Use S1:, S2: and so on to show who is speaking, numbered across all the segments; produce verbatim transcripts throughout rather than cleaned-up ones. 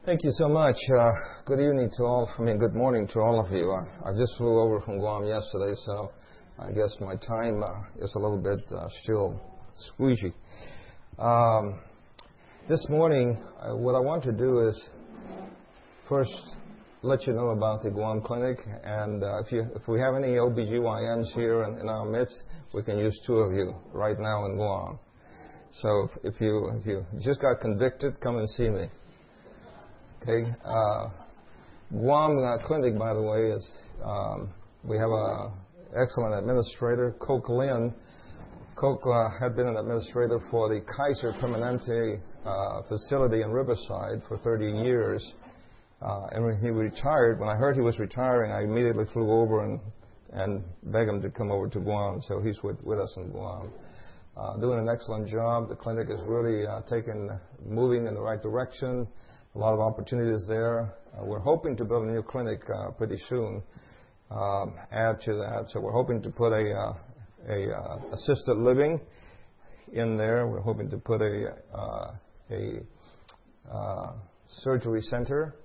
S1: Thank you so much. Uh, good evening to all. I mean, good morning to all of you. Uh, I just flew over from Guam yesterday, so I guess my time uh, is a little bit uh, still squeezy. Um, this morning, uh, what I want to do is first let you know about the Guam Clinic, and uh, if you if we have any O B G Y Ns here in, in our midst, we can use two of you right now in Guam. So if you if you just got convicted, come and see me. Okay, uh, Guam uh, Clinic, by the way, is um, we have an excellent administrator, Coke Lin. Coke uh, had been an administrator for the Kaiser Permanente uh, facility in Riverside for thirty years. Uh, and when he retired, when I heard he was retiring, I immediately flew over and, and begged him to come over to Guam. So he's with, with us in Guam. Uh, doing an excellent job. The clinic is really uh, taking, moving in the right direction. A lot of opportunities there. Uh, we're hoping to build a new clinic uh, pretty soon. Um, add to that, so we're hoping to put a, uh, a uh, assisted living in there. We're hoping to put a uh, a uh, surgery center.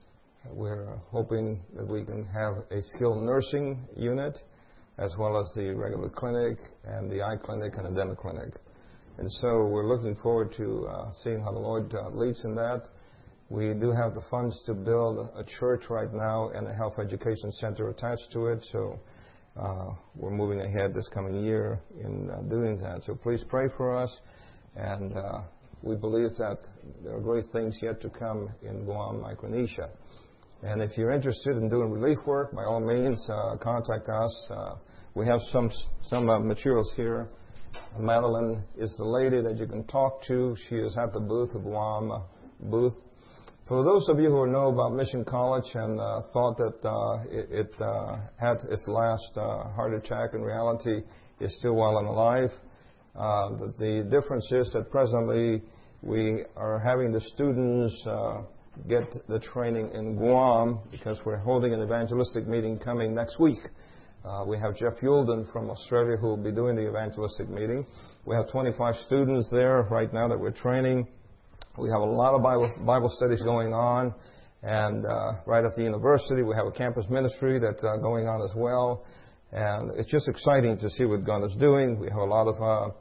S1: We're hoping that we can have a skilled nursing unit, as well as the regular clinic and the eye clinic and a dental clinic. And so we're looking forward to uh, seeing how the Lord uh, leads in that. We do have the funds to build a church right now and a health education center attached to it, so uh, we're moving ahead this coming year in uh, doing that. So please pray for us, and uh, we believe that there are great things yet to come in Guam, Micronesia. And if you're interested in doing relief work, by all means, uh, contact us. Uh, we have some some uh, materials here. Madeline is the lady that you can talk to. She is at the booth, the Guam uh, booth. For those of you who know about Mission College and uh, thought that uh, it, it uh, had its last uh, heart attack, in reality is still well and alive. Uh, the, the difference is that presently we are having the students uh, get the training in Guam because we're holding an evangelistic meeting coming next week. Uh, we have Jeff Yulden from Australia who will be doing the evangelistic meeting. We have twenty-five students there right now that we're training. We have a lot of Bible, Bible studies going on, and uh, right at the university we have a campus ministry that's uh, going on as well, and it's just exciting to see what God is doing. We have a lot of,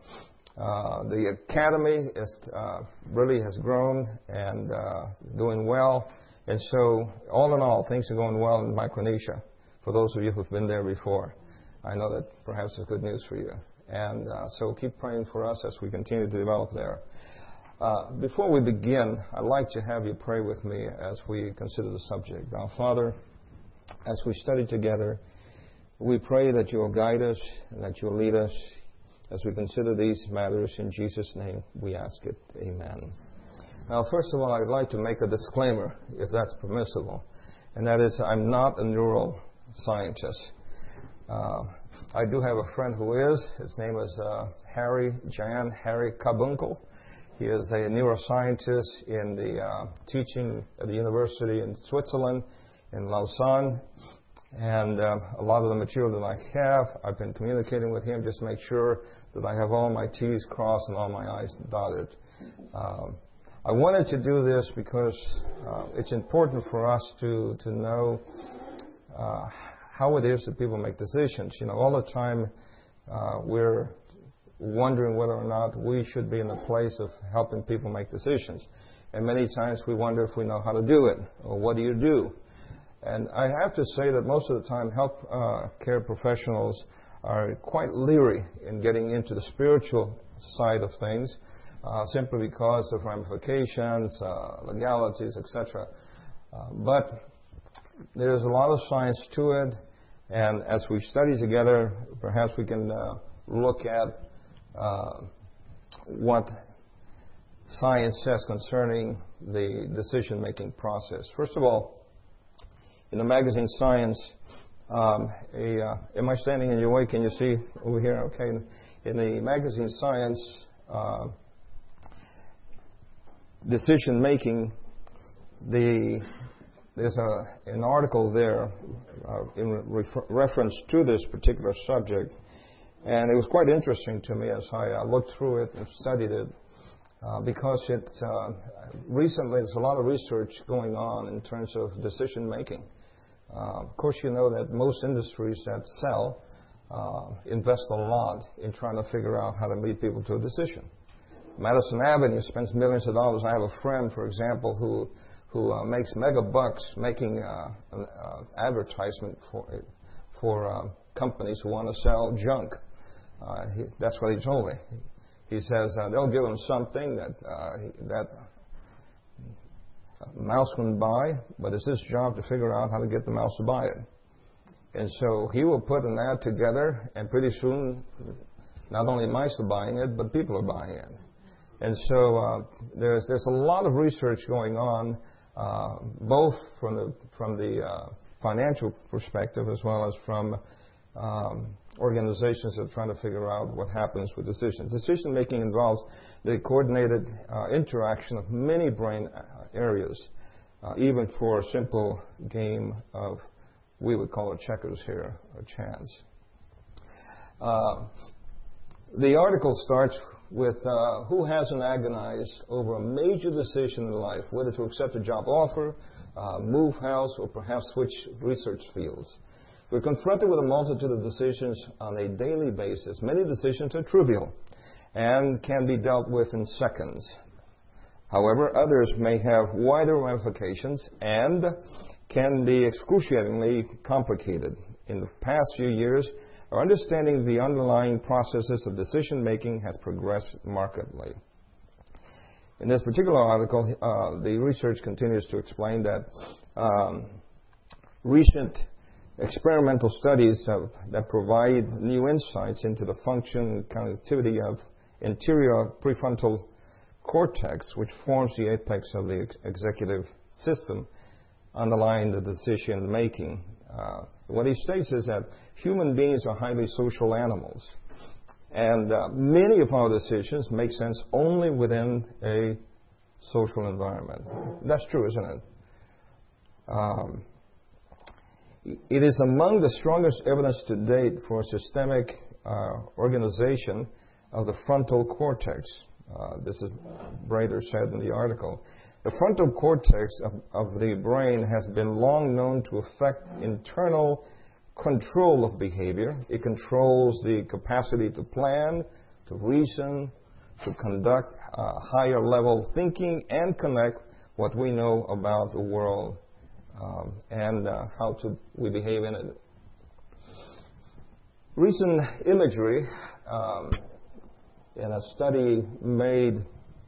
S1: uh, uh, the academy is, uh, really has grown and uh, doing well, and so all in all, things are going well in Micronesia, for those of you who've been there before. I know that perhaps it's good news for you, and uh, so keep praying for us as we continue to develop there. Uh, before we begin, I'd like to have you pray with me as we consider the subject. Now, Father, as we study together, we pray that you will guide us and that you will lead us as we consider these matters. In Jesus' name we ask it. Amen. Now, first of all, I'd like to make a disclaimer, if that's permissible, and that is I'm not a neuroscientist. Uh, I do have a friend who is. His name is uh, Harry Jan Harry Kabunkel. He is a neuroscientist in the uh, teaching at the university in Switzerland, in Lausanne. And uh, a lot of the material that I have, I've been communicating with him just to make sure that I have all my T's crossed and all my I's dotted. Um, I wanted to do this because uh, it's important for us to, to know uh, how it is that people make decisions. You know, all the time uh, we're wondering whether or not we should be in the place of helping people make decisions. And many times we wonder if we know how to do it, or what do you do? And I have to say that most of the time health uh, care professionals are quite leery in getting into the spiritual side of things, uh, simply because of ramifications, uh, legalities, et cetera. Uh, but there's a lot of science to it, and as we study together, perhaps we can uh, look at Uh, what science says concerning the decision-making process. First of all, in the magazine Science, um, a, uh, am I standing in your way? Can you see over here? Okay. In the magazine Science, uh, decision-making, the there's a, an article there uh, in refer- reference to this particular subject. And it was quite interesting to me as I uh, looked through it and studied it. uh, because it, uh, recently there's a lot of research going on in terms of decision making. Uh, of course, you know that most industries that sell uh, invest a lot in trying to figure out how to lead people to a decision. Madison Avenue spends millions of dollars. I have a friend, for example, who who uh, makes mega bucks making uh, an uh, advertisement for for uh, companies who want to sell junk. Uh, he, that's what he told me. He says uh, they'll give him something that uh, that mouse can buy, but it's his job to figure out how to get the mouse to buy it. And so he will put an ad together, and pretty soon, not only mice are buying it, but people are buying it. And so uh, there's there's a lot of research going on, uh, both from the from the uh, financial perspective as well as from um, organizations that are trying to figure out what happens with decisions. Decision making involves the coordinated uh, interaction of many brain areas, uh, even for a simple game of, we would call it checkers here, or chance. Uh, the article starts with uh, who hasn't agonized over a major decision in life, whether to accept a job offer, uh, move house, or perhaps switch research fields. We're confronted with a multitude of decisions on a daily basis. Many decisions are trivial and can be dealt with in seconds. However, others may have wider ramifications and can be excruciatingly complicated. In the past few years, our understanding of the underlying processes of decision-making has progressed markedly. In this particular article, uh, the research continues to explain that um, recent experimental studies have, that provide new insights into the function and connectivity of interior prefrontal cortex, which forms the apex of the ex- executive system underlying the decision making. Uh, what he states is that human beings are highly social animals, and uh, many of our decisions make sense only within a social environment. That's true, isn't it? Um, it is among the strongest evidence to date for systemic uh, organization of the frontal cortex. Uh, this is Brader said in the article. The frontal cortex of, of the brain has been long known to affect internal control of behavior. It controls the capacity to plan, to reason, to conduct uh, higher level thinking, and connect what we know about the world um, and uh, how to we behave in it. Recent imagery um, in a study made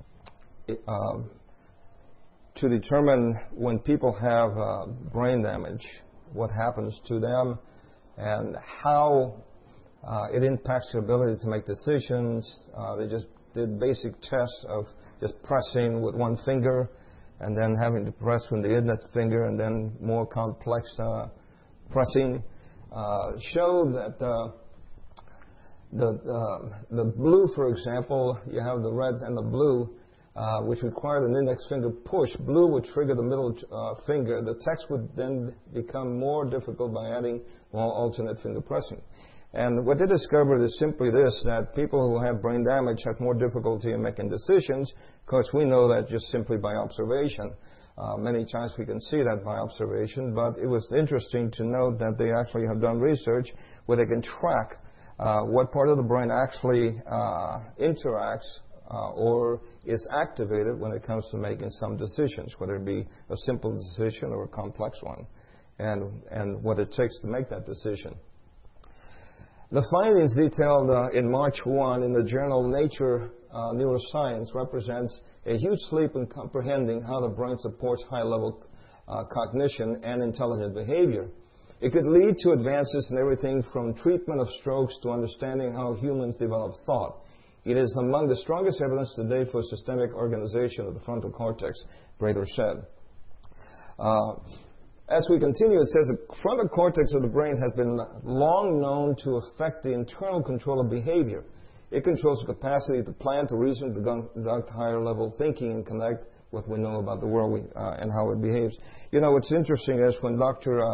S1: um, to determine when people have uh, brain damage, what happens to them, and how uh, it impacts their ability to make decisions. Uh, they just did basic tests of just pressing with one finger and then having to press with the index finger and then more complex uh, pressing. Uh, showed that uh, the, uh, the blue, for example, you have the red and the blue, Uh, which required an index finger push. Blue would trigger the middle uh, finger. The text would then become more difficult by adding more alternate finger pressing. And what they discovered is simply this, that people who have brain damage have more difficulty in making decisions, because we know that just simply by observation. Uh, many times we can see that by observation, but it was interesting to note that they actually have done research where they can track uh, what part of the brain actually uh, interacts Uh, or is activated when it comes to making some decisions, whether it be a simple decision or a complex one, and, and what it takes to make that decision. The findings detailed uh, in March first in the journal Nature uh, Neuroscience represents a huge leap in comprehending how the brain supports high-level uh, cognition and intelligent behavior. It could lead to advances in everything from treatment of strokes to understanding how humans develop thought. It is among the strongest evidence today for systemic organization of the frontal cortex, Brader said. Uh, as we continue, it says the frontal cortex of the brain has been long known to affect the internal control of behavior. It controls the capacity to plan, to reason, to conduct higher level thinking, and connect what we know about the world we, uh, and how it behaves. You know, what's interesting is when Doctor Uh,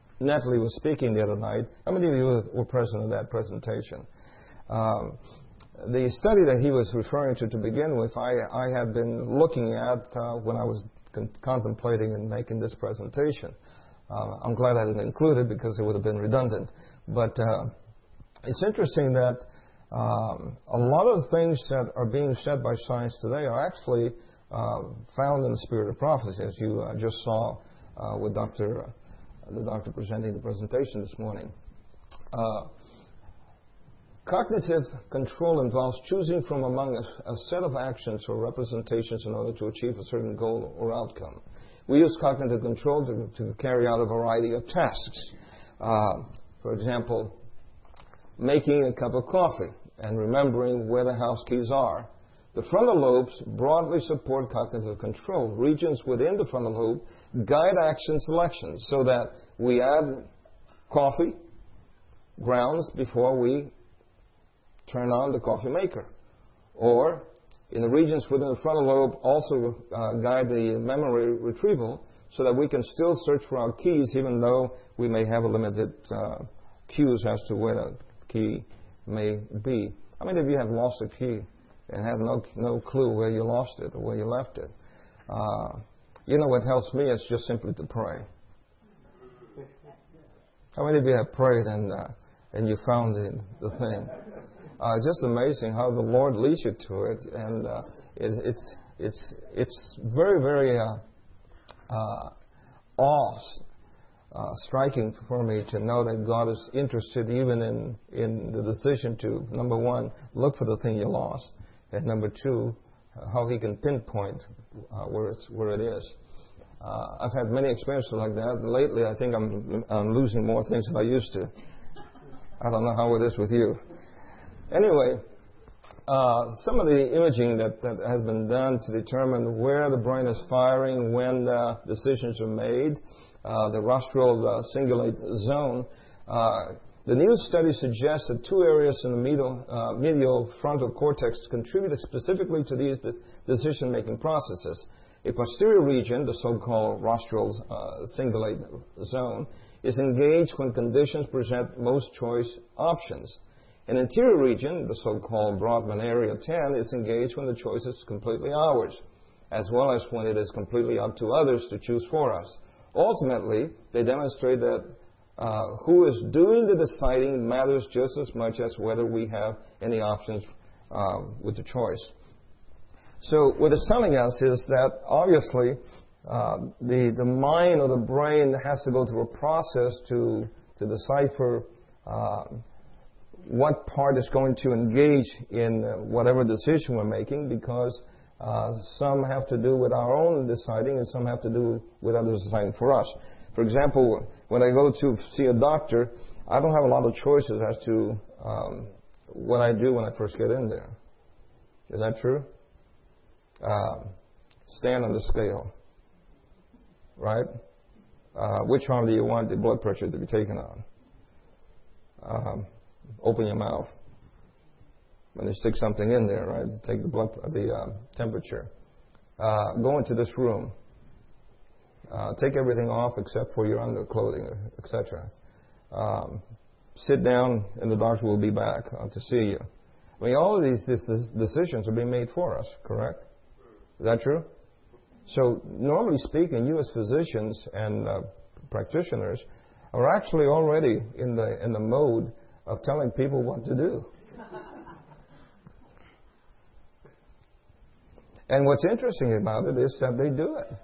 S1: Netley was speaking the other night, how many of you were present at that presentation? Um, the study that he was referring to to begin with, I, I had been looking at uh, when I was con- contemplating and making this presentation. Uh, I'm glad I didn't include it because it would have been redundant. But uh, it's interesting that um, a lot of things that are being said by science today are actually uh, found in the spirit of prophecy, as you uh, just saw uh, with Doctor Uh, the doctor presenting the presentation this morning. Uh, Cognitive control involves choosing from among a, a set of actions or representations in order to achieve a certain goal or outcome. We use cognitive control to, to carry out a variety of tasks. Uh, for example, making a cup of coffee and remembering where the house keys are. The frontal lobes broadly support cognitive control. Regions within the frontal lobe guide action selection so that we add coffee grounds before we turn on the coffee maker. Or, in the regions within the frontal lobe also uh, guide the memory retrieval so that we can still search for our keys even though we may have a limited uh, cues as to where the key may be. How many of you have lost a key and have no no clue where you lost it or where you left it? Uh, you know what helps me is just simply to pray. How many of you have prayed and uh, and you found the, the thing? Uh, just amazing how the Lord leads you to it, and uh, it, it's it's it's very very uh, uh, awe uh, striking for me to know that God is interested even in in the decision to, number one, look for the thing you lost, and number two, how He can pinpoint uh, where it's where it is. Uh, I've had many experiences like that. Lately, I think I'm I'm losing more things than I used to. I don't know how it is with you. Anyway, uh, some of the imaging that, that has been done to determine where the brain is firing, when uh, decisions are made, uh, the rostral uh, cingulate zone. Uh, the new study suggests that two areas in the medial, uh, medial frontal cortex contribute specifically to these de- decision-making processes. A posterior region, the so-called rostral uh, cingulate zone, is engaged when conditions present most choice options. An anterior region, the so-called Brodmann area ten, is engaged when the choice is completely ours, as well as when it is completely up to others to choose for us. Ultimately, they demonstrate that uh, who is doing the deciding matters just as much as whether we have any options uh, with the choice. So what it's telling us is that obviously uh, the the mind or the brain has to go through a process to to decipher uh, what part is going to engage in whatever decision we're making, because uh, some have to do with our own deciding and some have to do with others deciding for us. For example, when I go to see a doctor, I don't have a lot of choices as to um, what I do when I first get in there. Is that true? Uh, stand on the scale, right? Uh, which arm do you want the blood pressure to be taken on? Um, Open your mouth when they stick something in there, right? Take the blood, the uh, temperature. Uh, go into this room. Uh, take everything off except for your underclothing, et cetera. Um, sit down, and the doctor will be back uh, to see you. I mean, all of these, these decisions are being made for us, correct? Is that true? So, normally speaking, you as physicians and uh, practitioners are actually already in the in the mode of telling people what to do. And what's interesting about it is that they do it.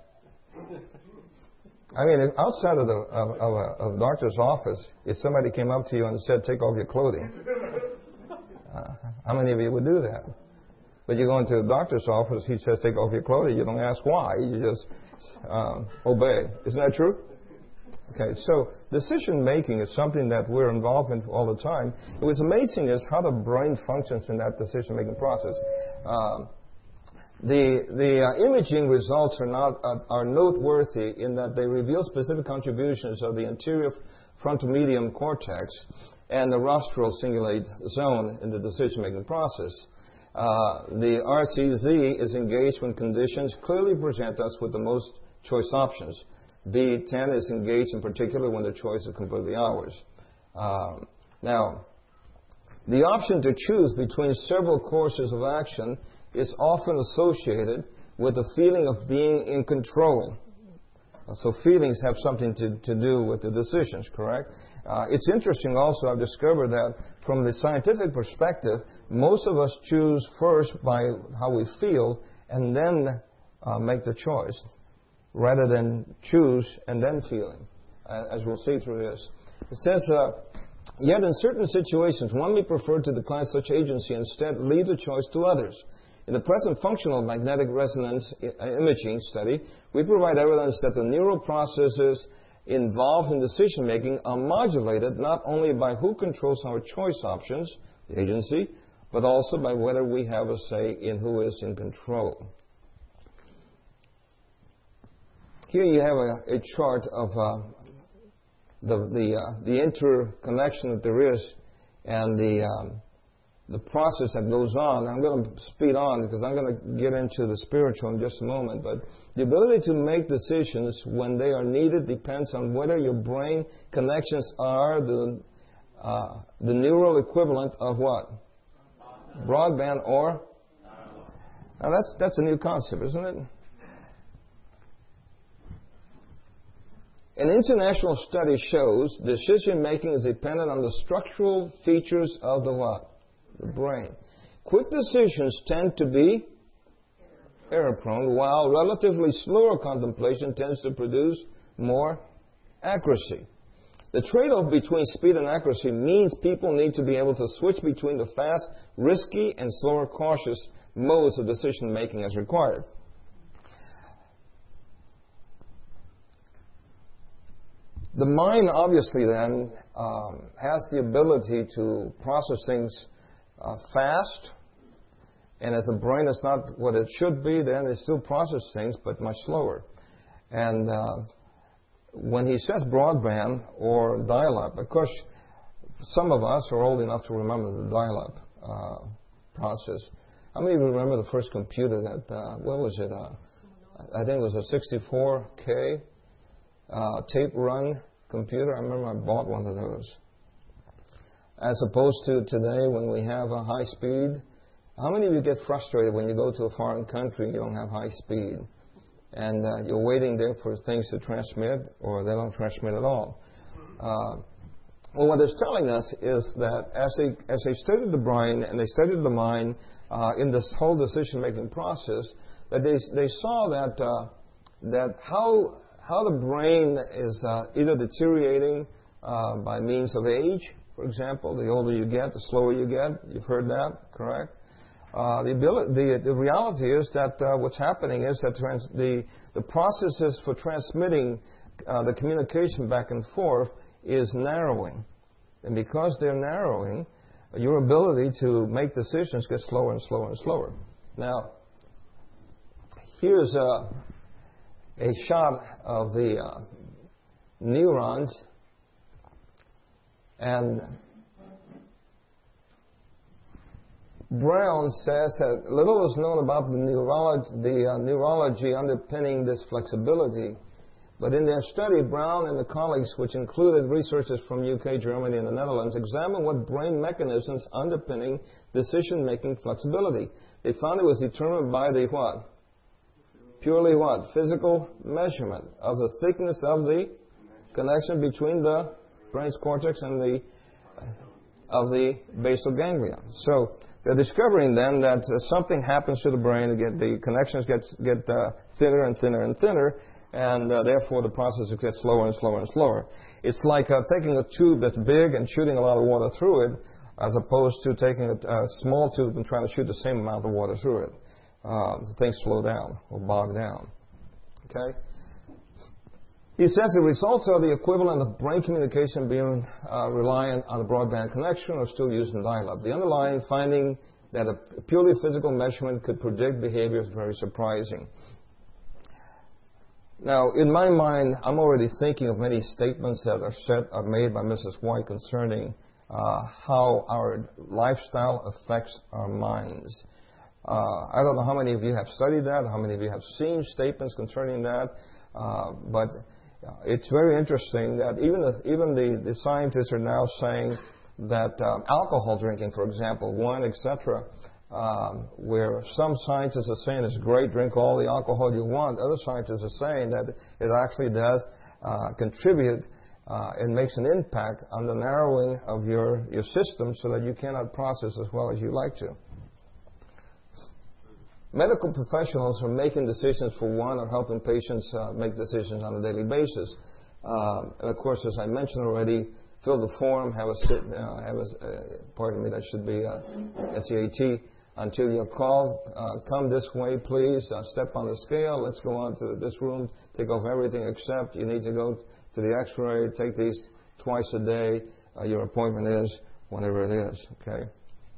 S1: I mean, outside of the of, of a of doctor's office, if somebody came up to you and said, "Take off your clothing," uh, how many of you would do that? But you go into a doctor's office, he says, "Take off your clothing." You don't ask why. You just um, obey. Isn't that true? Okay, so decision-making is something that we're involved in all the time. What's amazing is how the brain functions in that decision-making process. Um, the the uh, imaging results are not uh, are noteworthy in that they reveal specific contributions of the anterior frontal medium cortex and the rostral cingulate zone in the decision-making process. Uh, the R C Z is engaged when conditions clearly present us with the most choice options. B ten is engaged in particular when the choice is completely ours. Um, now, The option to choose between several courses of action is often associated with the feeling of being in control. So feelings have something to, to do with the decisions, correct? Uh, it's interesting also, I've discovered that from the scientific perspective, most of us choose first by how we feel and then uh, make the choice, rather than choose and then feeling, uh, as we'll see through this. It says, uh, yet in certain situations, one may prefer to decline such agency and instead leave the choice to others. In the present functional magnetic resonance imaging study, we provide evidence that the neural processes involved in decision-making are modulated not only by who controls our choice options, the agency, but also by whether we have a say in who is in control. Here you have a, a chart of uh, the, the, uh, the interconnection that there is and the um, the process that goes on. I'm going to speed on because I'm going to get into the spiritual in just a moment. But the ability to make decisions when they are needed depends on whether your brain connections are the uh, the neural equivalent of what? Broadband or? Now that's that's a new concept, isn't it? An international study shows decision making is dependent on the structural features of the what? The brain. Quick decisions tend to be error-prone, while relatively slower contemplation tends to produce more accuracy. The trade-off between speed and accuracy means people need to be able to switch between the fast, risky, and slower, cautious modes of decision-making as required. The mind, obviously, then, um, has the ability to process things Uh, fast, and if the brain is not what it should be, then it still processes things, but much slower. And uh, when he says broadband or dial-up, of course, some of us are old enough to remember the dial-up uh, process. How many of you remember the first computer that, uh, what was it? Uh, I think it was a sixty-four K uh, tape-run computer. I remember I bought one of those. As opposed to today when we have a high speed. How many of you get frustrated when you go to a foreign country and you don't have high speed? And uh, you're waiting there for things to transmit, or they don't transmit at all. Uh, well, what it's telling us is that as they, as they studied the brain and they studied the mind uh, in this whole decision-making process, that they, they saw that, uh, that how, how the brain is uh, either deteriorating uh, by means of age. For example, the older you get, the slower you get. You've heard that, correct? Uh, the, ability, the, the reality is that uh, what's happening is that trans, the, the processes for transmitting uh, the communication back and forth is narrowing. And because they're narrowing, your ability to make decisions gets slower and slower and slower. Now, here's a, a shot of the uh, neurons. And Brown says that little is known about the neurology, the uh, neurology underpinning this flexibility. But in their study, Brown and the colleagues, which included researchers from U K, Germany, and the Netherlands, examined what brain mechanisms underpinning decision-making flexibility. They found it was determined by the what? Purely what? Physical measurement of the thickness of the connection between the brain's cortex and the uh, of the basal ganglia. So they're discovering then that uh, something happens to the brain. Get, the connections get get uh, thinner and thinner and thinner, and uh, therefore the process gets slower and slower and slower. It's like uh, taking a tube that's big and shooting a lot of water through it, as opposed to taking a, a small tube and trying to shoot the same amount of water through it. Uh, things slow down or bog down. Okay. He says the results are the equivalent of brain communication being uh, reliant on a broadband connection or still using dial-up. The underlying finding that a purely physical measurement could predict behavior is very surprising. Now, in my mind, I'm already thinking of many statements that are said, are made by Missus White concerning uh, how our lifestyle affects our minds. Uh, I don't know how many of you have studied that, how many of you have seen statements concerning that, uh, but it's very interesting that even the, even the, the scientists are now saying that um, alcohol drinking, for example, wine, et cetera, um, where some scientists are saying it's great, drink all the alcohol you want. Other scientists are saying that it actually does uh, contribute uh, and makes an impact on the narrowing of your, your system so that you cannot process as well as you like to. Medical professionals are making decisions for one or helping patients uh, make decisions on a daily basis. Um, and of course, as I mentioned already, fill the form, have a sit, uh, have a, uh, pardon me, that should be uh, S E A T, until you're called. Uh, come this way, please. Uh, step on the scale. Let's go on to this room. Take off everything except you need to go to the X-ray. Take these twice a day. Uh, your appointment is whenever it is. Okay.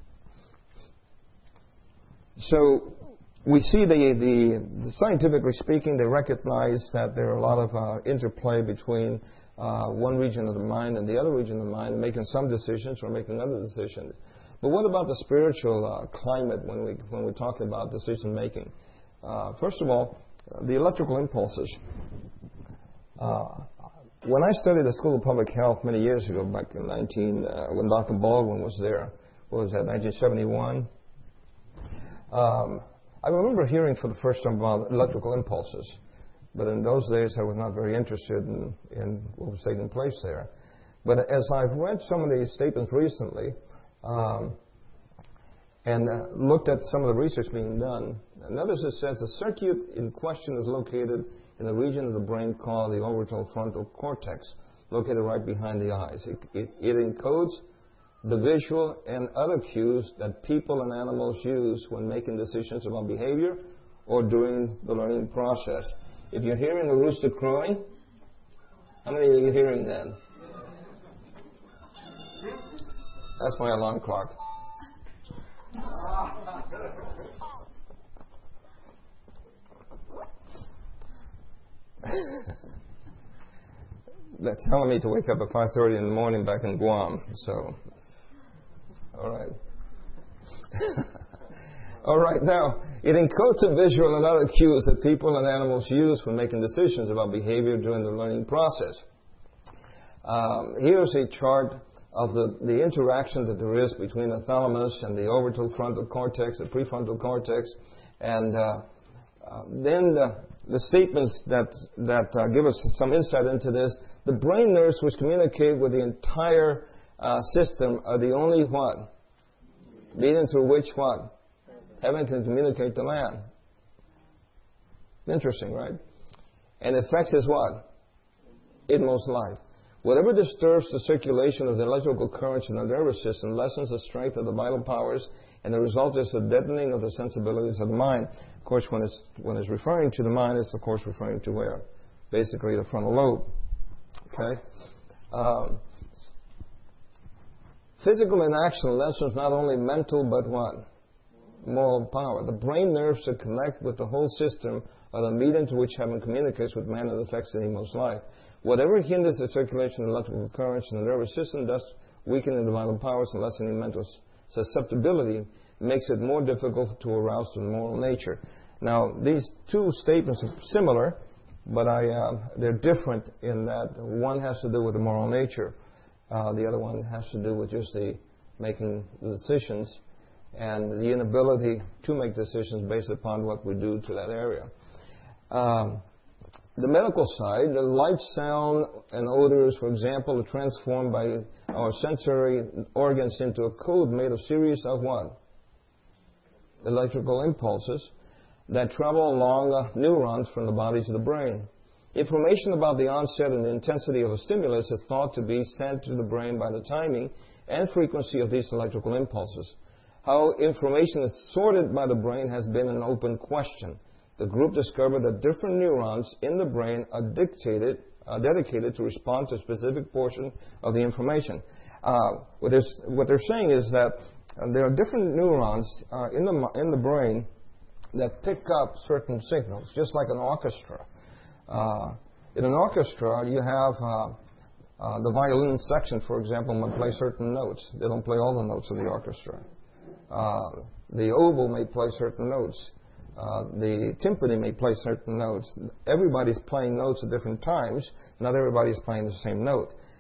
S1: So we see the, the, the scientifically speaking, they recognize that there are a lot of uh, interplay between uh, one region of the mind and the other region of the mind, making some decisions or making other decisions. But what about the spiritual uh, climate when we when we talk about decision making? Uh, first of all, the electrical impulses. Uh, when I studied at the School of Public Health many years ago, back in nineteen, uh, when Doctor Baldwin was there, what was that, nineteen seventy-one? Um, I remember hearing for the first time about electrical impulses, but in those days I was not very interested in, in what was taking place there. But as I've read some of these statements recently um, and uh, looked at some of the research being done, notice it says the circuit in question is located in the region of the brain called the orbital frontal cortex, located right behind the eyes. It, it, it encodes the visual and other cues that people and animals use when making decisions about behavior or during the learning process. If you're hearing a rooster crowing, how many of you are hearing that? That's my alarm clock. They're telling me to wake up at five thirty in the morning back in Guam, so... All right. All right. Now, it encodes the visual and other cues that people and animals use when making decisions about behavior during the learning process. Um, here's a chart of the, the interaction that there is between the thalamus and the orbital frontal cortex, the prefrontal cortex, and uh, uh, then the, the statements that, that uh, give us some insight into this. The brain nerves which communicate with the entire Uh, system are the only what? Medium through which what? Heaven can communicate to man. Interesting, right? And affects his what? Inmost life. Whatever disturbs the circulation of the electrical currents in the nervous system lessens the strength of the vital powers, and the result is a deadening of the sensibilities of the mind. Of course, when it's, when it's referring to the mind, it's of course referring to where? Basically the frontal lobe. Okay? Um, Physical inaction lessens not only mental, but what? Moral power. The brain nerves that connect with the whole system are the medium to which heaven communicates with man and affects the inmost life. Whatever hinders the circulation of electrical currents in the nervous system, thus weakening the vital powers and lessening mental susceptibility, makes it more difficult to arouse the moral nature. Now, these two statements are similar, but I, uh, they're different in that one has to do with the moral nature. Uh, the other one has to do with just the making the decisions and the inability to make decisions based upon what we do to that area. Um, the medical side, the light, sound, and odors, for example, are transformed by our sensory organs into a code made of series of what? Electrical impulses that travel along uh, neurons from the body to the brain. Information about the onset and the intensity of a stimulus is thought to be sent to the brain by the timing and frequency of these electrical impulses. How information is sorted by the brain has been an open question. The group discovered that different neurons in the brain are dictated, are dedicated to respond to a specific portion of the information. Uh, what, what they're saying is that uh, there are different neurons uh, in the in the brain that pick up certain signals, just like an orchestra. Uh, in an orchestra, you have uh, uh, the violin section, for example, might play certain notes. They don't play all the notes of the orchestra. Uh, the oboe may play certain notes. Uh, the timpani may play certain notes. Everybody's playing notes at different times. Not everybody's playing the same note.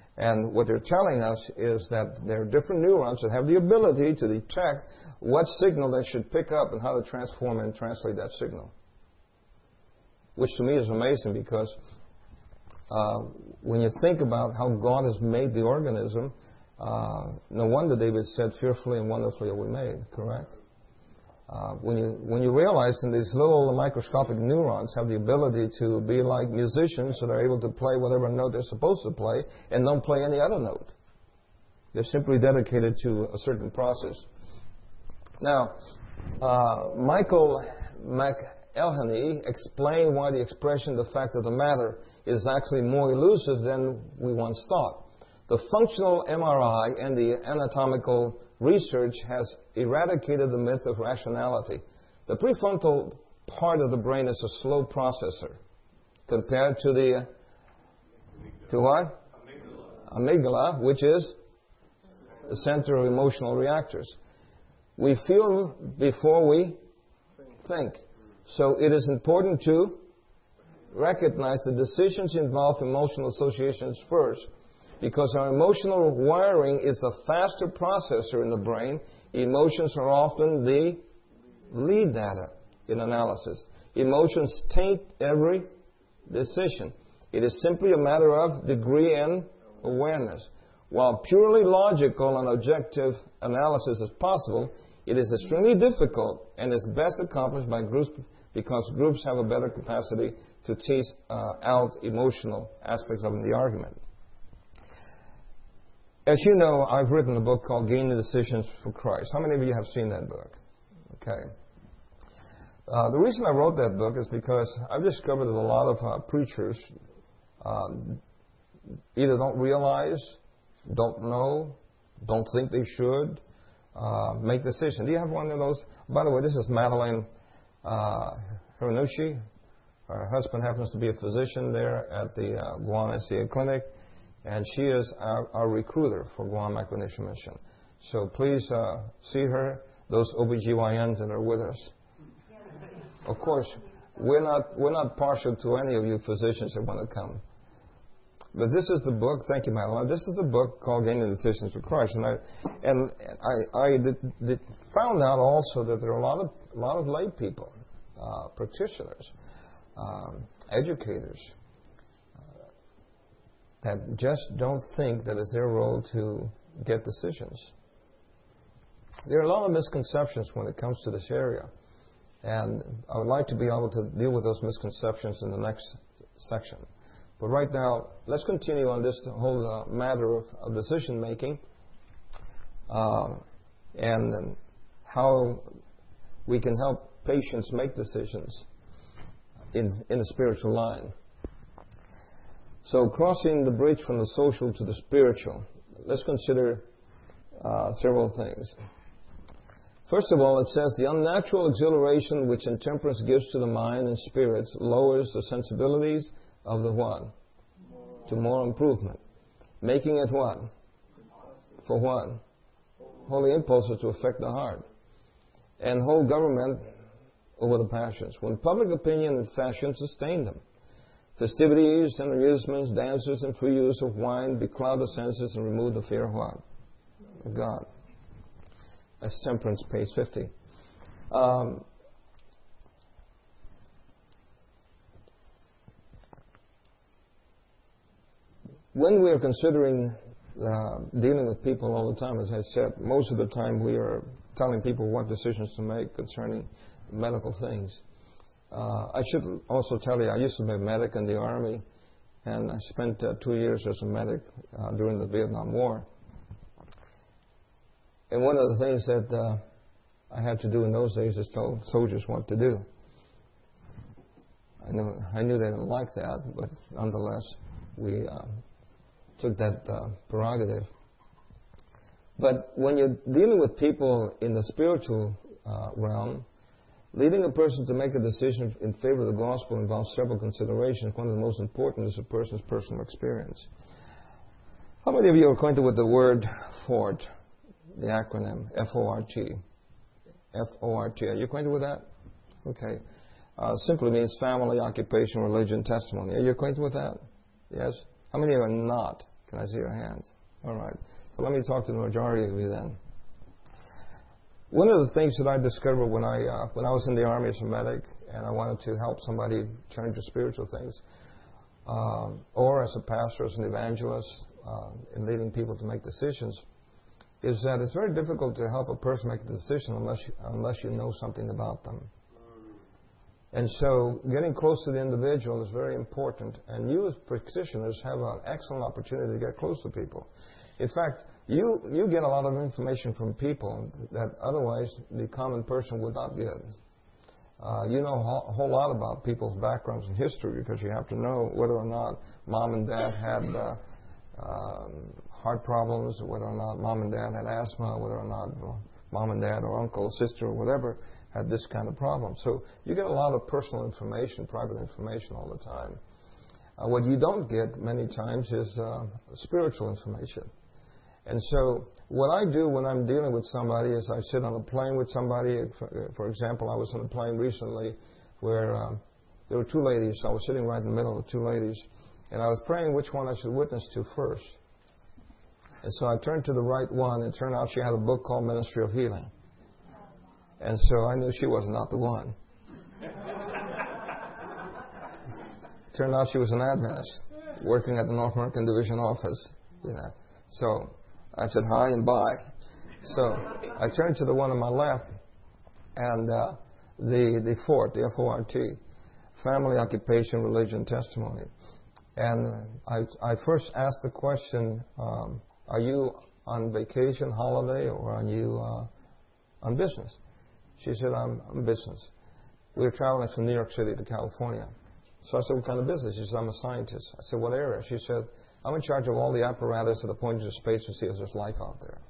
S1: And what they're telling us is that there are different neurons that have the ability to detect what signal they should pick up and how to transform and translate that signal. Which to me is amazing because uh, when you think about how God has made the organism, uh, no wonder David said, fearfully and wonderfully are we made, correct? Uh, when you when you realize that these little microscopic neurons have the ability to be like musicians, so they're able to play whatever note they're supposed to play and don't play any other note. They're simply dedicated to a certain process. Now, uh, Michael McElhenney explained why the expression, the fact of the matter, is actually more elusive than we once thought. The functional M R I and the anatomical research has eradicated the myth of rationality. The prefrontal part of the brain is a slow processor compared to the, to what? Amygdala. Amygdala, which is the center of emotional reactors. We feel before we think. So it is important to recognize the decisions involve emotional associations first. Because our emotional wiring is a faster processor in the brain, emotions are often the lead data in analysis. Emotions taint every decision. It is simply a matter of degree and awareness. While purely logical and objective analysis is possible, it is extremely difficult and is best accomplished by groups because groups have a better capacity to tease uh, out emotional aspects of the argument. As you know, I've written a book called Gaining Decisions for Christ. How many of you have seen that book? Okay. Uh, the reason I wrote that book is because I've discovered that a lot of uh, preachers um, either don't realize, don't know, don't think they should uh, make decisions. Do you have one of those? By the way, this is Madeline uh, Hiranushi. Her husband happens to be a physician there at the uh, Guam S C A Clinic. And she is our, our recruiter for Guam Micronesian Mission. So please uh, see her, those O B G Y Ns that are with us. Of course, we're not, we're not partial to any of you physicians that want to come. But this is the book, thank you, Madeline. This is the book called Gaining Decisions for Christ. And I, and I, I did, did found out also that there are a lot of, a lot of lay people, uh, practitioners, um, educators, that just don't think that it's their role to get decisions. There are a lot of misconceptions when it comes to this area. And I would like to be able to deal with those misconceptions in the next section. But right now, let's continue on this whole uh, matter of, of decision making uh, and how we can help patients make decisions in, in the spiritual line. So crossing the bridge from the social to the spiritual, let's consider uh, several things. First of all, it says the unnatural exhilaration which intemperance gives to the mind and spirits lowers the sensibilities of the what? To moral improvement. Making it what? For what? Holy impulses to affect the heart. And hold government over the passions. When public opinion and fashion sustain them. Festivities and amusements, dances and free use of wine becloud the senses and remove the fear of what? Of God. That's Temperance, page fifty. Um, when we are considering uh, dealing with people all the time, as I said, most of the time we are telling people what decisions to make concerning medical things. Uh, I should also tell you, I used to be a medic in the Army, and I spent uh, two years as a medic uh, during the Vietnam War. And one of the things that uh, I had to do in those days is tell soldiers what to do. I knew, I knew they didn't like that, but nonetheless, we uh, took that uh, prerogative. But when you're dealing with people in the spiritual uh, realm, leading a person to make a decision in favor of the gospel involves several considerations. One of the most important is a person's personal experience. How many of you are acquainted with the word FORT, the acronym F O R T? F O R T. Are you acquainted with that? Okay. Uh, simply means family, occupation, religion, testimony. Are you acquainted with that? Yes? How many are not? Can I see your hands? All right. Well, let me talk to the majority of you then. One of the things that I discovered when I uh, when I was in the Army as a medic and I wanted to help somebody turn to spiritual things, um, or as a pastor, as an evangelist, uh, in leading people to make decisions, is that it's very difficult to help a person make a decision unless you, unless you know something about them. And so getting close to the individual is very important. And you as practitioners have an excellent opportunity to get close to people. In fact, you, you get a lot of information from people that otherwise the common person would not get. Uh, you know a whole lot about people's backgrounds and history because you have to know whether or not mom and dad had uh, um, heart problems, whether or not mom and dad had asthma, whether or not mom and dad or uncle or sister or whatever had this kind of problem. So you get a lot of personal information, private information all the time. Uh, what you don't get many times is uh, spiritual information. And so what I do when I'm dealing with somebody is I sit on a plane with somebody. For, for example, I was on a plane recently where um, there were two ladies. I was sitting right in the middle of two ladies, and I was praying which one I should witness to first. And so I turned to the right one, and it turned out she had a book called Ministry of Healing. And so I knew she was not the one. Turned out she was an Adventist working at the North American Division office. You know. So I said hi and bye. So I turned to the one on my left, and uh, the the FORT, the F O R T, Family, Occupation, Religion, Testimony. And I I first asked the question, um, are you on vacation, holiday, or are you uh, on business? She said, I'm on business. We were traveling from New York City to California. So I said, what kind of business? She said, I'm a scientist. I said, what area? She said, I'm in charge of all the apparatus that are pointing to space to see if there's life out there.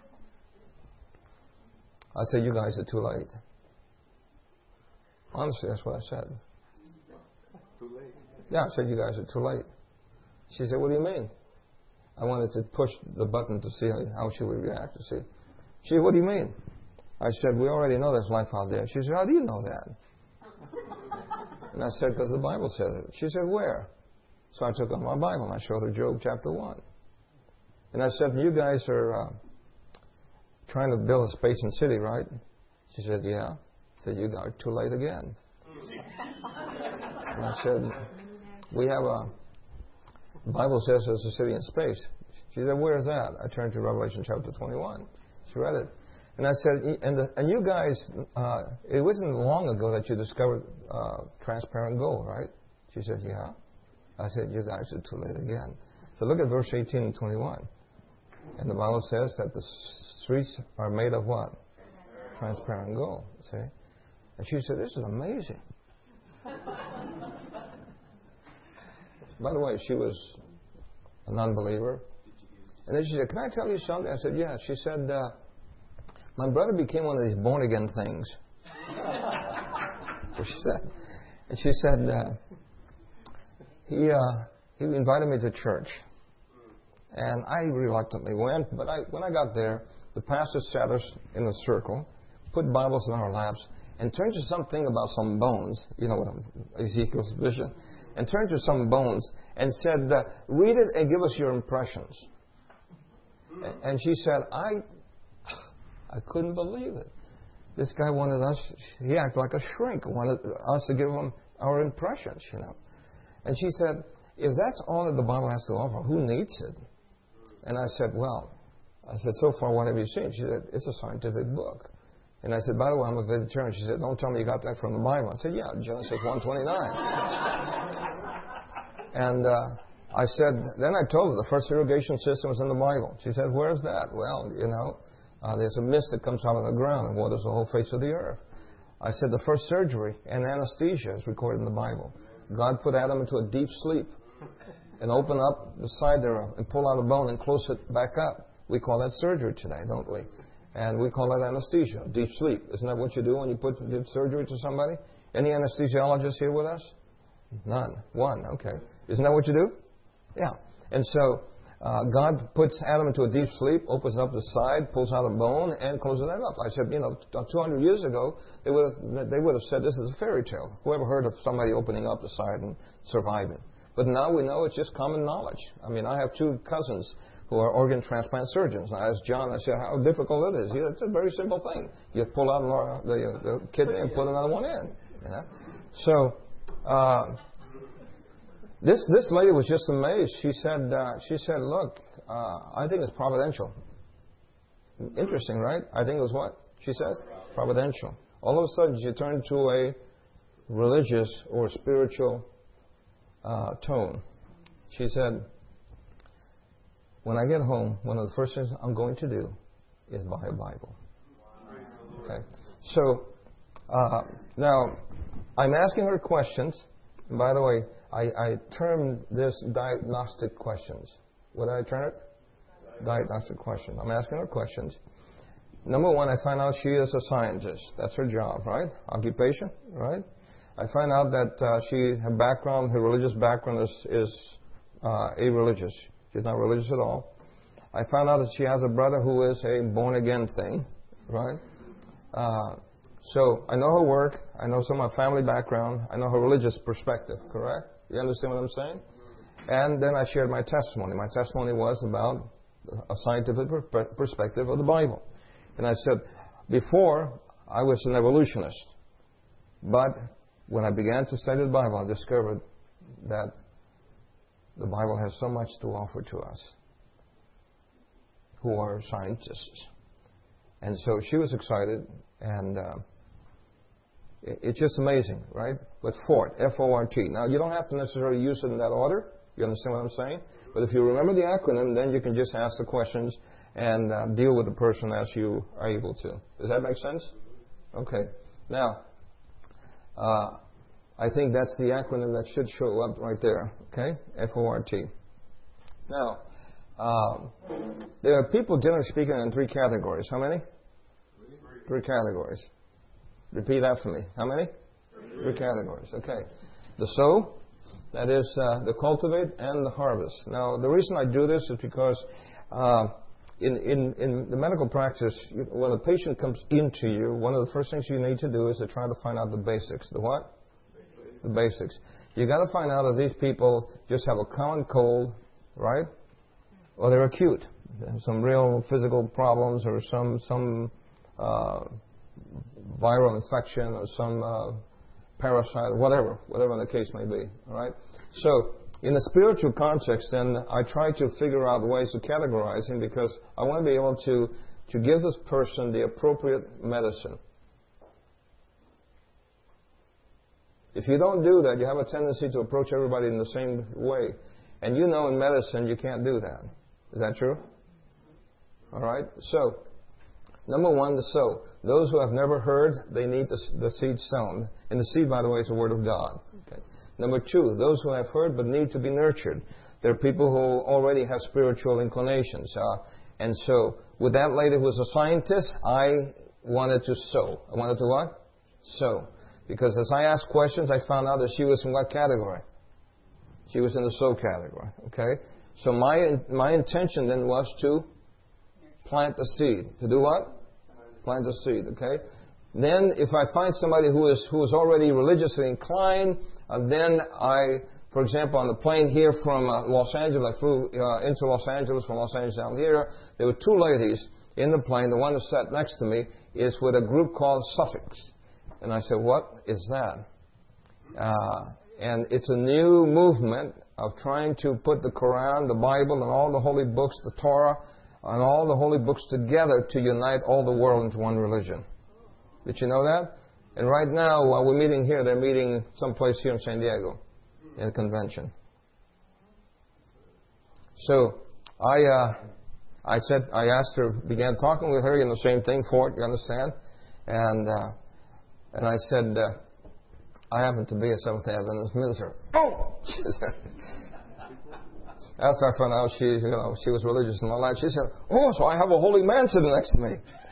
S1: I said, you guys are too late. Honestly, that's what I said.
S2: Too late?
S1: Yeah, I said, you guys are too late. She said, what do you mean? I wanted to push the button to see how she would react. To see. She said, what do you mean? I said, we already know there's life out there. She said, how do you know that? And I said, because the Bible says it. She said, where? So I took out my Bible and I showed her Job chapter one. And I said, you guys are uh, trying to build a space and city, right? She said, yeah. I said, you guys are too late again. And I said, we have a, the Bible says there's a city in space. She said, where is that? I turned to Revelation chapter twenty-one. She read it. And I said, and, the, and you guys, uh, it wasn't long ago that you discovered uh, transparent gold, right? She said, yeah. I said, you guys are too late again. So look at verse eighteen and twenty-one. And the Bible says that the streets are made of what? Transparent gold. See? And she said, this is amazing. By the way, she was a non-believer. And then she said, can I tell you something? I said, yeah. She said, uh, my brother became one of these born-again things. So she said. And she said, uh, he, uh, he invited me to church. And I reluctantly went, but I, when I got there, the pastor sat us in a circle, put Bibles in our laps, and turned to something about some bones, you know what Ezekiel's vision, and turned to some bones and said, uh, read it and give us your impressions. And, and she said, I... I couldn't believe it. This guy wanted us, he acted like a shrink, wanted us to give him our impressions, you know. And she said, if that's all that the Bible has to offer, who needs it? And I said, well, I said, so far, what have you seen? She said, it's a scientific book. And I said, by the way, I'm a vegetarian. She said, don't tell me you got that from the Bible. I said, yeah, Genesis one twenty-nine. And uh, I said, then I told her the first irrigation system was in the Bible. She said, where's that? Well, you know, Uh, there's a mist that comes out of the ground and waters the whole face of the earth. I said the first surgery and anesthesia is recorded in the Bible. God put Adam into a deep sleep and open up the side there and pull out a bone and close it back up. We call that surgery today, don't we? And we call that anesthesia, deep sleep. Isn't that what you do when you put give surgery to somebody? Any anesthesiologists here with us? None. One. Okay. Isn't that what you do? Yeah. And so Uh, God puts Adam into a deep sleep, opens up the side, pulls out a bone, and closes that up. I said, you know, two hundred years ago, they would have, they would have said this is a fairy tale. Whoever heard of somebody opening up the side and surviving? But now we know it's just common knowledge. I mean, I have two cousins who are organ transplant surgeons. I asked John, I said, how difficult it is. He said, it's a very simple thing. You pull out the, the kidney and put another one in. You know? So uh, this this lady was just amazed. She said, uh, she said, look, uh, I think it's providential. Interesting, right? I think it was what? She says? Providential. All of a sudden, she turned to a religious or spiritual uh, tone. She said, when I get home, one of the first things I'm going to do is buy a Bible. Okay? So, uh, now, I'm asking her questions. And by the way, I, I termed this diagnostic questions. What did I term it? Diagnostic questions. I'm asking her questions. Number one, I find out she is a scientist. That's her job, right? Occupation, right? I find out that uh, she, her background, her religious background is, is uh, a-religious. She's not religious at all. I found out that she has a brother who is a born-again thing, right? Uh, so I know her work. I know some of her family background. I know her religious perspective, correct? You understand what I'm saying? And then I shared my testimony. My testimony was about a scientific per- perspective of the Bible. And I said, before, I was an evolutionist. But when I began to study the Bible, I discovered that the Bible has so much to offer to us who are scientists. And so she was excited, and uh, it, it's just amazing, right? But FORT, F O R T. Now, you don't have to necessarily use it in that order. You understand what I'm saying? But if you remember the acronym, then you can just ask the questions and uh, deal with the person as you are able to. Does that make sense? Okay. Now, uh, I think that's the acronym that should show up right there. Okay? F O R T. Now, um, there are people generally speaking in three categories. How many? Three categories. Repeat after me. How many? Three categories. Okay. The sow, that is uh, the cultivate, and the harvest. Now, the reason I do this is because uh, in, in, in the medical practice, when a patient comes into you, one of the first things you need to do is to try to find out the basics. The what? The basics. You got to find out if these people just have a common cold, right? Or they're acute, some real physical problems, or some some uh, viral infection, or some uh, parasite, whatever, whatever the case may be. All right. So, in a spiritual context, then I try to figure out ways to categorize him because I want to be able to to give this person the appropriate medicine. If you don't do that, you have a tendency to approach everybody in the same way. And you know in medicine you can't do that. Is that true? All right. So, number one, the sow. Those who have never heard, they need the, the seed sown. And the seed, by the way, is the Word of God. Okay. Number two, those who have heard but need to be nurtured. There are people who already have spiritual inclinations. Uh, and so, with that lady who was a scientist, I wanted to sow. I wanted to what? Sow. Because as I asked questions, I found out that she was in what category? She was in the sow category. Okay? So my my intention then was to plant the seed. To do what? Plant the seed. Okay? Then if I find somebody who is who is already religiously inclined, uh, then I, for example, on the plane here from uh, Los Angeles, I flew uh, into Los Angeles from Los Angeles down here. There were two ladies in the plane. The one that sat next to me is with a group called Suffix. And I said, what is that? Uh, and it's a new movement of trying to put the Quran, the Bible, and all the holy books, the Torah, and all the holy books together to unite all the world into one religion. Did you know that? And right now, while we're meeting here, they're meeting someplace here in San Diego in a convention. So I, uh, I said, I asked her, began talking with her, you know, same thing, Fort, you understand? And uh, and I said, uh, I happen to be a Seventh-day Adventist minister. Oh! After I found out she, you know, she was religious and all that, she said, oh, so I have a holy man sitting next to me.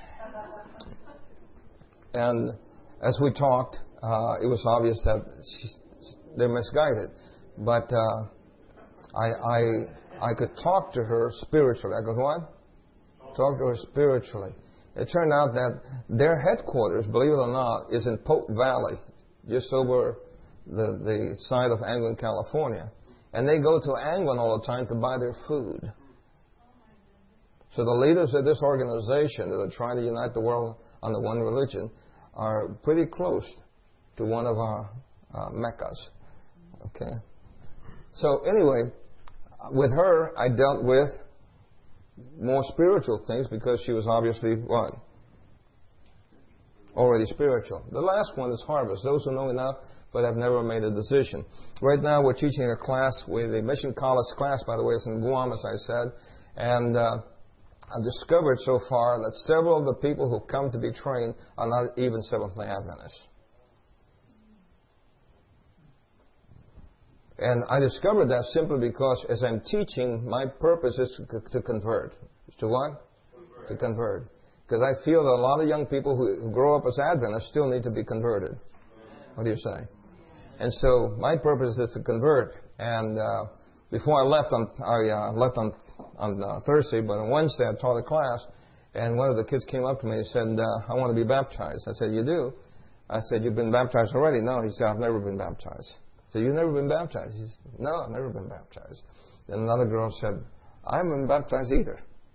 S1: And as we talked, uh, it was obvious that she, they're misguided. But uh, I, I, I could talk to her spiritually. I could what? Talk to her spiritually. It turned out that their headquarters, believe it or not, is in Pope Valley, just over the, the side of Angling, California. And they go to Angling all the time to buy their food. So the leaders of this organization that are trying to unite the world under one religion are pretty close to one of our uh, meccas. Okay. So anyway, with her, I dealt with more spiritual things because she was obviously what? Already spiritual. The last one is harvest. Those who know enough but have never made a decision. Right now we're teaching a class with a mission college class, by the way. It's in Guam, as I said. And uh, I've discovered so far that several of the people who come to be trained are not even Seventh-day Adventists. And I discovered that simply because as I'm teaching, my purpose is to, to convert. To what? Convert. To convert. Because I feel that a lot of young people who, who grow up as Adventists still need to be converted. What do you say? And so my purpose is to convert. And uh, before I left on I uh, left on on uh, Thursday, but on Wednesday I taught a class, and one of the kids came up to me and said, uh, "I want to be baptized." I said, "You do?" I said, "You've been baptized already?" "No." He said, "I've never been baptized." I said, "You've never been baptized?" He said, "No, I've never been baptized." Then another girl said, "I haven't been baptized either."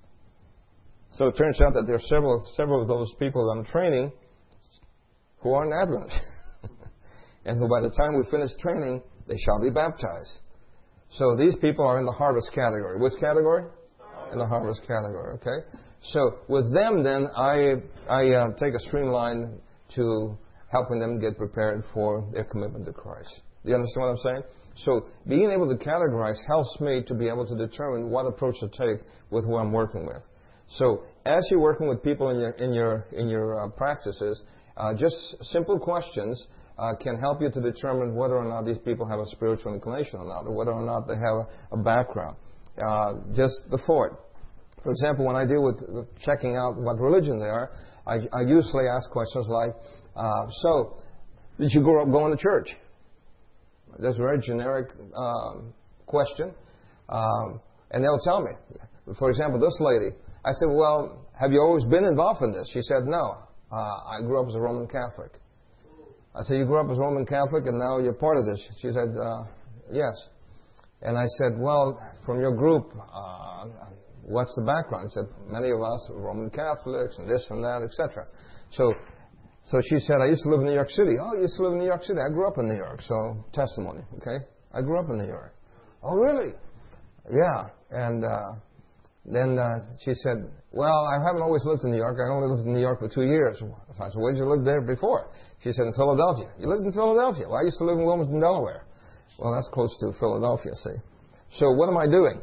S1: So it turns out that there are several several of those people that I'm training who aren't Adventists. And who by the time we finish training, they shall be baptized. So these people are in the harvest category. Which category? In the harvest category, okay? So with them then, I, I uh, take a streamline to helping them get prepared for their commitment to Christ. Do you understand what I'm saying? So being able to categorize helps me to be able to determine what approach to take with who I'm working with. So as you're working with people in your, in your, in your uh, practices, uh, just simple questions Uh, can help you to determine whether or not these people have a spiritual inclination or not, or whether or not they have a, a background. Uh, just the thought. For example, when I deal with checking out what religion they are, I, I usually ask questions like, uh, so, did you grow up going to church? That's a very generic um, question. Um, and they'll tell me. For example, this lady, I said, well, have you always been involved in this? She said, no. Uh, I grew up as a Roman Catholic. I said, you grew up as Roman Catholic and now you're part of this? She said, uh, yes. And I said, well, from your group, uh, what's the background? She said, many of us are Roman Catholics and this and that, et cetera. So, so she said, I used to live in New York City. Oh, you used to live in New York City. I grew up in New York. So, testimony, okay? I grew up in New York. Oh, really? Yeah. And uh, then uh, she said, well, I haven't always lived in New York. I only lived in New York for two years. I said, where did you live there before? She said, in Philadelphia. You lived in Philadelphia? Well, I used to live in Wilmington, Delaware. Well, that's close to Philadelphia, see. So what am I doing?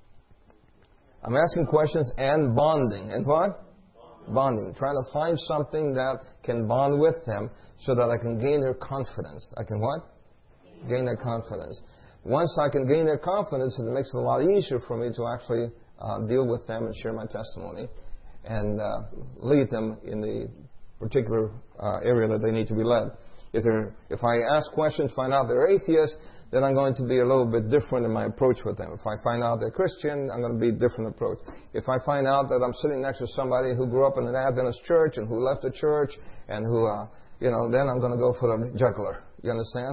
S1: I'm asking questions and bonding. And what? Bonding. Trying to find something that can bond with them so that I can gain their confidence. I can what? Gain their confidence. Once I can gain their confidence, it makes it a lot easier for me to actually uh, deal with them and share my testimony and uh, lead them in the particular uh, area that they need to be led. If, they're, if I ask questions, find out they're atheists, then I'm going to be a little bit different in my approach with them. If I find out they're Christian, I'm going to be a different approach. If I find out that I'm sitting next to somebody who grew up in an Adventist church and who left the church and who, uh, you know, then I'm going to go for the juggler. You understand?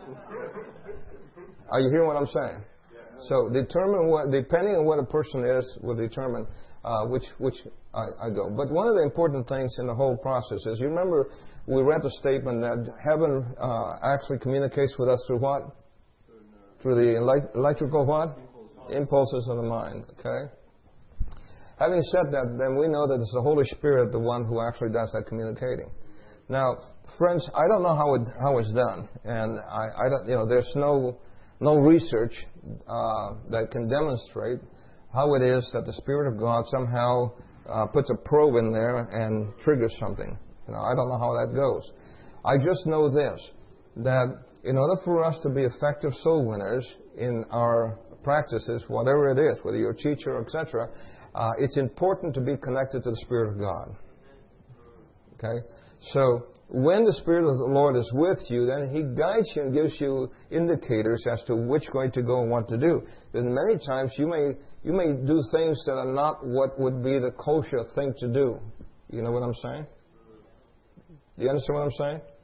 S1: Are you hearing what I'm saying? So determine what, depending on what a person is, will determine uh, which which I, I go. But one of the important things in the whole process is, you remember we read the statement that heaven uh, actually communicates with us through what? Through the elect- electrical what? Impulses of the mind. Okay. Having said that, then we know that it's the Holy Spirit, the one who actually does that communicating. Now, friends, I don't know how it how it's done, and I, I don't. You know, there's no. No research uh, that can demonstrate how it is that the Spirit of God somehow uh, puts a probe in there and triggers something. You know, I don't know how that goes. I just know this, that in order for us to be effective soul winners in our practices, whatever it is, whether you're a teacher, et cetera, uh, it's important to be connected to the Spirit of God. Okay? So, when the Spirit of the Lord is with you, then He guides you and gives you indicators as to which way to go and what to do. And many times you may you may do things that are not what would be the kosher thing to do. You know what I'm saying? Do you understand what I'm saying?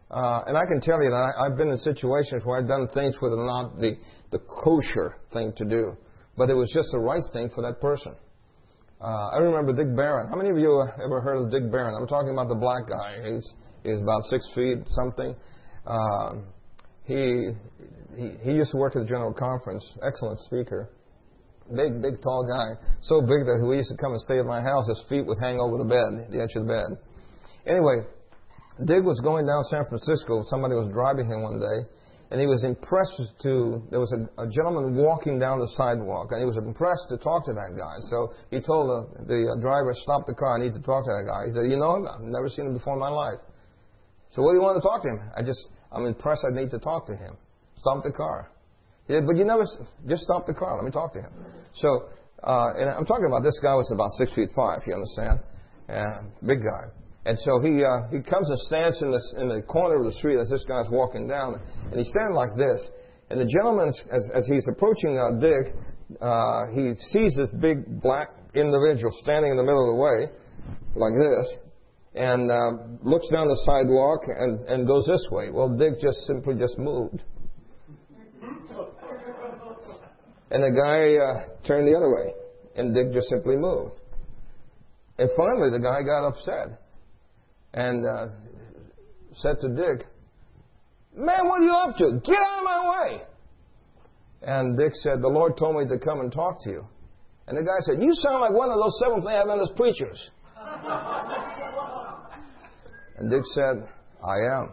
S1: Uh, and I can tell you that I, I've been in situations where I've done things that are not the, the kosher thing to do. But it was just the right thing for that person. Uh, I remember Dick Barron. How many of you ever heard of Dick Barron? I'm talking about the black guy. He's, he's about six feet something. Uh, he, he he used to work at the General Conference. Excellent speaker. Big, big, tall guy. So big that when we used to come and stay at my house, his feet would hang over the bed, the edge of the bed. Anyway, Dick was going down San Francisco. Somebody was driving him one day, and he was impressed to, there was a, a gentleman walking down the sidewalk, and he was impressed to talk to that guy. So he told the, the uh, driver, stop the car, I need to talk to that guy. He said, you know him? I've never seen him before in my life. So what do you want to talk to him? I just, I'm impressed, I need to talk to him. Stop the car. He said, but you never, just stop the car, let me talk to him. So, uh, and I'm talking about this guy was about six feet five, you understand? Uh, big guy. And so he uh, he comes and stands in the, in the corner of the street as this guy's walking down, and he's standing like this. And the gentleman, as, as he's approaching uh, Dick, uh, he sees this big black individual standing in the middle of the way, like this, and uh, looks down the sidewalk and, and goes this way. Well, Dick just simply just moved. And the guy uh, turned the other way, and Dick just simply moved. And finally, the guy got upset and uh, said to Dick, man, what are you up to? Get out of my way. And Dick said, the Lord told me to come and talk to you. And the guy said, you sound like one of those Seventh-day Adventist preachers. And Dick said, I am.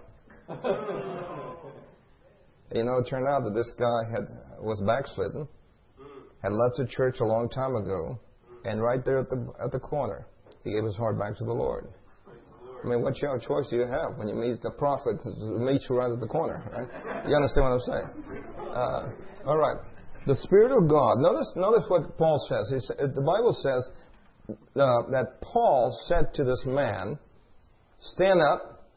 S1: You know, it turned out that this guy had was backslidden, had left the church a long time ago, and right there at the at the corner, he gave his heart back to the Lord. I mean, what choice do you have when you meet the prophet who meets you right at the corner, right? You understand what I'm saying? Uh, all right. The Spirit of God. Notice, notice what Paul says. He sa- the Bible says uh, that Paul said to this man, stand up,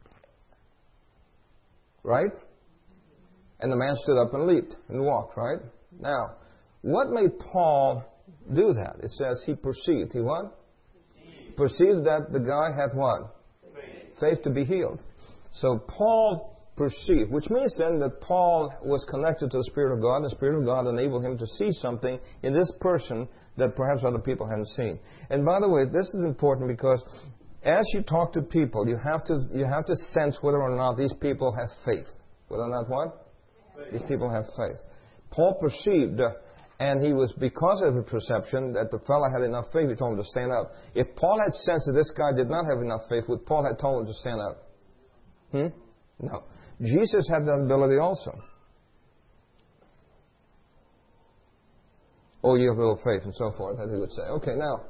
S1: right? And the man stood up and leaped and walked, right? Now, what made Paul do that? It says he perceived. He what? Perceived, perceived that the guy had what? Faith. Faith to be healed. So Paul perceived, which means then that Paul was connected to the Spirit of God, and the Spirit of God enabled him to see something in this person that perhaps other people hadn't seen. And by the way, this is important because as you talk to people, you have to you have to sense whether or not these people have faith. Whether or not what? Faith. These people have faith. Paul perceived, uh, and he was, because of the perception that the fellow had enough faith, he told him to stand up. If Paul had sensed that this guy did not have enough faith, would Paul have told him to stand up? Hmm? No. Jesus had that ability also. Oh, you have little faith, and so forth, as he would say. Okay, now,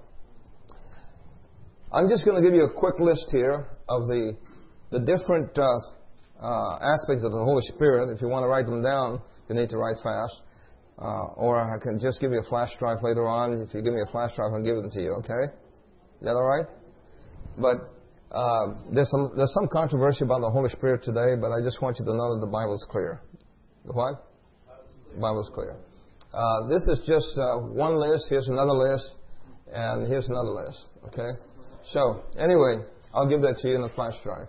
S1: I'm just going to give you a quick list here of the the different uh, uh, aspects of the Holy Spirit. If you want to write them down, you need to write fast. Uh, or I can just give you a flash drive later on. If you give me a flash drive, I'll give them to you, okay? Is that all right? But uh, there's some there's some controversy about the Holy Spirit today, but I just want you to know that the Bible is clear. The what? The Bible is clear. Uh, this is just uh, one list. Here's another list. And here's another list, okay? So, anyway, I'll give that to you in a flash drive.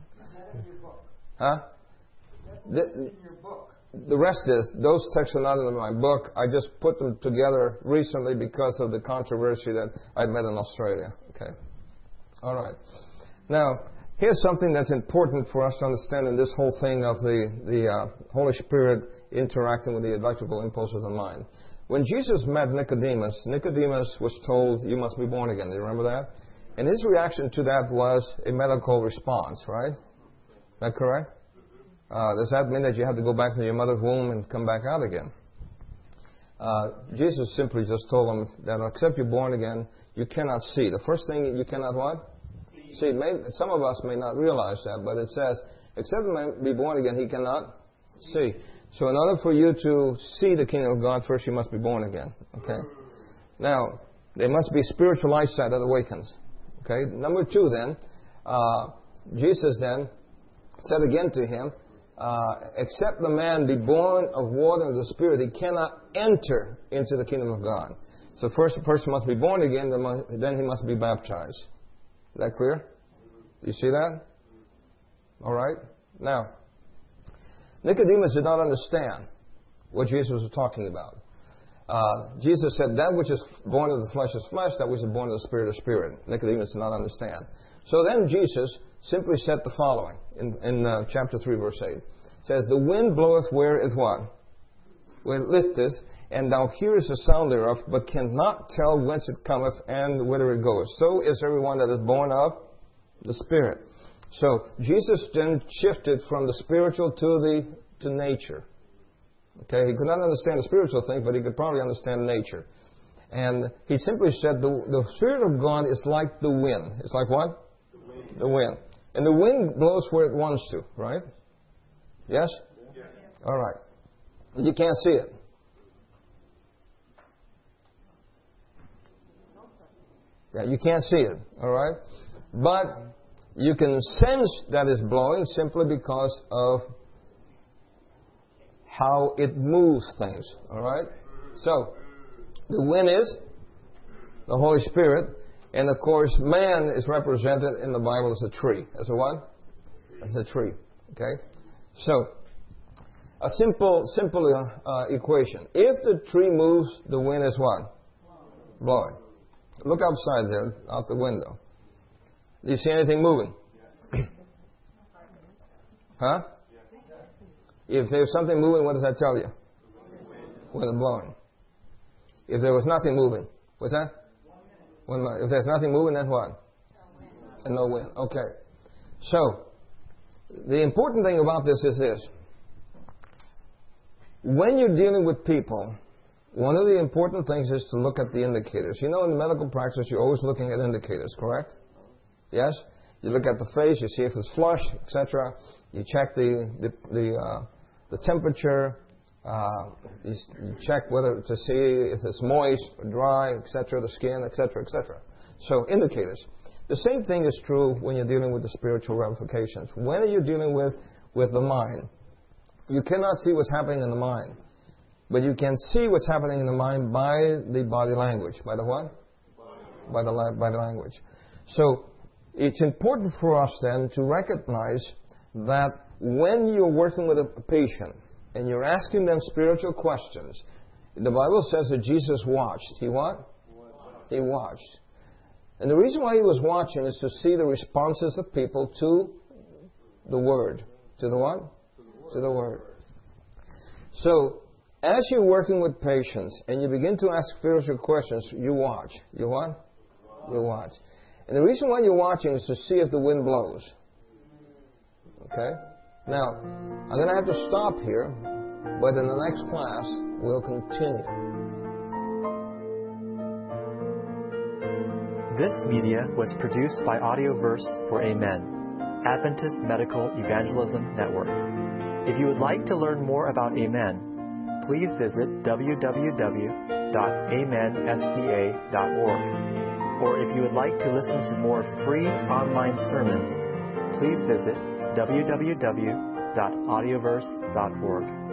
S1: Huh? The, the rest is, those texts are not in my book. I just put them together recently because of the controversy that I met in Australia. Okay. All right. Now, here's something that's important for us to understand in this whole thing of the, the uh, Holy Spirit interacting with the electrical impulses of the mind. When Jesus met Nicodemus, Nicodemus was told, you must be born again. Do you remember that? And his reaction to that was a medical response, right? Is that correct? Uh, does that mean that you have to go back to your mother's womb and come back out again? Uh, Jesus simply just told him that except you're born again, you cannot see. The first thing you cannot what? See. see may, some of us may not realize that, but it says, except you may be born again, he cannot see. So in order for you to see the kingdom of God, first you must be born again. Okay? Now, there must be spiritual eyesight that awakens. Okay? Number two then, uh, Jesus then said again to him, uh, except the man be born of water and the Spirit, he cannot enter into the kingdom of God. So first the person must be born again, then he must be baptized. Is that clear? You see that? All right? Now, Nicodemus did not understand what Jesus was talking about. Uh, Jesus said, that which is born of the flesh is flesh, that which is born of the spirit is spirit. Nicodemus did not understand. So then Jesus simply said the following in, in uh, chapter three, verse eight. It says, the wind bloweth where it what? Where it listeth, and thou hearest the sound thereof, but cannot tell whence it cometh and whither it goeth. So is everyone that is born of the Spirit. So Jesus then shifted from the spiritual to the to nature. Okay, he could not understand the spiritual thing, but he could probably understand nature. And he simply said the, the Spirit of God is like the wind. It's like what? The wind. The wind. And the wind blows where it wants to, right? Yes? Yes. All right. You can't see it. Yeah, you can't see it, all right? But you can sense that it's blowing simply because of how it moves things, all right? So, the wind is the Holy Spirit, and of course, man is represented in the Bible as a tree. As a what? As a tree, okay? So, a simple, simple uh, uh, equation. If the tree moves, the wind is what? Blowing. Look outside there, out the window. Do you see anything moving? Yes. Huh? Yes. If there's something moving, what does that tell you? Wind blowing. If there was nothing moving, what's that? Wind. If there's nothing moving, then what? And no wind. Okay. So, the important thing about this is this. When you're dealing with people, one of the important things is to look at the indicators. You know, in medical practice, you're always looking at indicators, correct? Yes? You look at the face, you see if it's flush, et cetera. You check the the the, uh, the temperature. Uh, you, you check whether to see if it's moist or dry, et cetera. The skin, et cetera, et cetera. So indicators. The same thing is true when you're dealing with the spiritual ramifications. When are you dealing with with the mind? You cannot see what's happening in the mind. But you can see what's happening in the mind by the body language. By the what? By the, by the language. So, it's important for us then to recognize that when you're working with a patient and you're asking them spiritual questions, the Bible says that Jesus watched. He what? He watched. And the reason why he was watching is to see the responses of people to the Word. To the what? To the Word. So, as you're working with patients and you begin to ask spiritual questions, you watch. You what? You watch. And the reason why you're watching is to see if the wind blows. Okay? Now, I'm going to have to stop here, but in the next class, we'll continue.
S3: This media was produced by Audioverse for Amen, Adventist Medical Evangelism Network. If you would like to learn more about Amen, please visit w w w dot amen s d a dot org. Or if you would like to listen to more free online sermons, please visit w w w dot audioverse dot org.